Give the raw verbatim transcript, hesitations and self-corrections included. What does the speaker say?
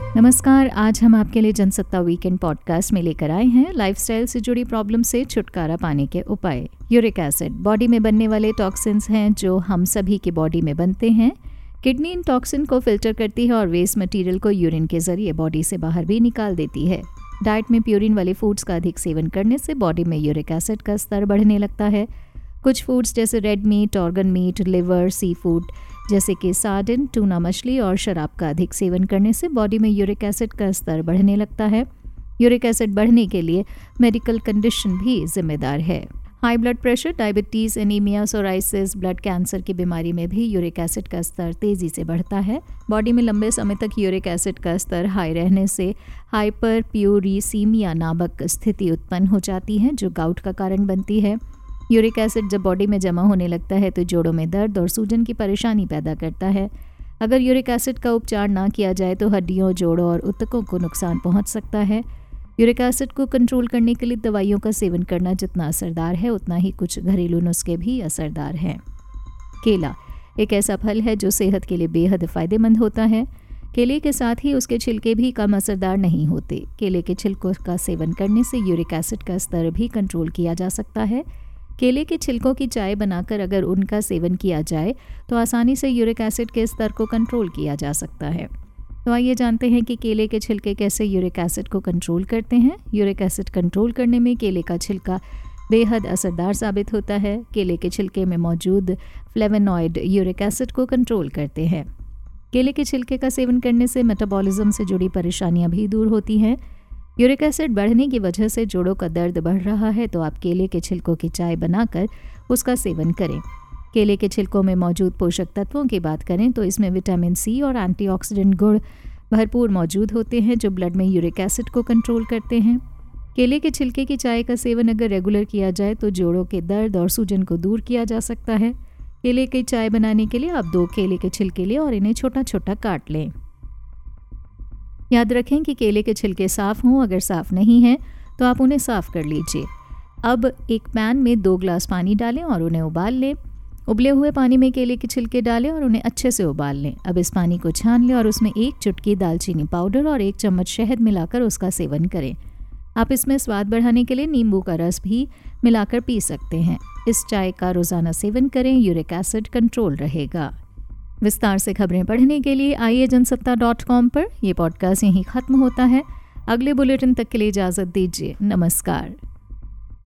नमस्कार। आज हम आपके लिए जनसत्ता वीकेंड पॉडकास्ट में लेकर आए हैं लाइफस्टाइल से जुड़ी प्रॉब्लम से छुटकारा पाने के उपाय। यूरिक एसिड बॉडी में बनने वाले टॉक्सिन्स हैं जो हम सभी की बॉडी में बनते हैं। किडनी इन टॉक्सिन को फिल्टर करती है और वेस्ट मटेरियल को यूरिन के जरिए बॉडी से बाहर भी निकाल देती है। डाइट में प्यूरिन वाले फूड्स का अधिक सेवन करने से बॉडी में यूरिक एसिड का स्तर बढ़ने लगता है। कुछ फूड्स जैसे red meat, organ meat, liver, sea food जैसे कि सार्डिन, टूना मछली और शराब का अधिक सेवन करने से बॉडी में यूरिक एसिड का स्तर बढ़ने लगता है। यूरिक एसिड बढ़ने के लिए मेडिकल कंडीशन भी जिम्मेदार है। High blood pressure, diabetes, anaemia, psoriasis, blood cancer की बीमारी में भी यूरिक एसिड का स्तर तेज़ी से बढ़ता है। बॉडी में लंबे समय तक यूरिक एसिड का स्तर हाई रहने से हाइपर प्यूरिसीमिया नामक स्थिति उत्पन्न हो जाती है जो गाउट का कारण बनती है। यूरिक एसिड जब बॉडी में जमा होने लगता है तो जोड़ों में दर्द और सूजन की परेशानी पैदा करता है। अगर यूरिक एसिड का उपचार ना किया जाए तो हड्डियों, जोड़ों और ऊतकों को नुकसान पहुंच सकता है। यूरिक एसिड को कंट्रोल करने के लिए दवाइयों का सेवन करना जितना असरदार है उतना ही कुछ घरेलू नुस्खे भी असरदार हैं। केला एक ऐसा फल है जो सेहत के लिए बेहद फ़ायदेमंद होता है। केले के साथ ही उसके छिलके भी कम असरदार नहीं होते। केले के छिलकों का सेवन करने से यूरिक एसिड का स्तर भी कंट्रोल किया जा सकता है। केले के छिलकों की चाय बनाकर अगर उनका सेवन किया जाए तो आसानी से यूरिक एसिड के स्तर को कंट्रोल किया जा सकता है। तो आइए जानते हैं कि केले के छिलके कैसे यूरिक एसिड को कंट्रोल करते हैं। यूरिक एसिड कंट्रोल करने में केले का छिलका बेहद असरदार साबित होता है। केले के छिलके में मौजूद फ्लेवोनॉइड यूरिक एसिड को कंट्रोल करते हैं। केले के छिलके का सेवन करने से मेटाबॉलिज्म से जुड़ी परेशानियां भी दूर होती हैं। यूरिक एसिड बढ़ने की वजह से जोड़ों का दर्द बढ़ रहा है तो आप केले के छिलकों की चाय बनाकर उसका सेवन करें। केले के छिलकों में मौजूद पोषक तत्वों की बात करें तो इसमें विटामिन सी और एंटीऑक्सीडेंट गुण भरपूर मौजूद होते हैं जो ब्लड में यूरिक एसिड को कंट्रोल करते हैं। केले के छिलके की चाय का सेवन अगर रेगुलर किया जाए तो जोड़ों के दर्द और सूजन को दूर किया जा सकता है। केले की चाय बनाने के लिए आप दो केले के छिलके लें और इन्हें छोटा छोटा काट लें। याद रखें कि केले के छिलके साफ़ हों, अगर साफ़ नहीं हैं तो आप उन्हें साफ़ कर लीजिए। अब एक पैन में दो ग्लास पानी डालें और उन्हें उबाल लें। उबले हुए पानी में केले के छिलके डालें और उन्हें अच्छे से उबाल लें। अब इस पानी को छान लें और उसमें एक चुटकी दालचीनी पाउडर और एक चम्मच शहद मिलाकर उसका सेवन करें। आप इसमें स्वाद बढ़ाने के लिए नींबू का रस भी मिलाकर पी सकते हैं। इस चाय का रोज़ाना सेवन करें, यूरिक एसिड कंट्रोल रहेगा। विस्तार से खबरें पढ़ने के लिए आइए जनसत्ता डॉट कॉम पर। यह पॉडकास्ट यहीं ख़त्म होता है। अगले बुलेटिन तक के लिए इजाज़त दीजिए। नमस्कार।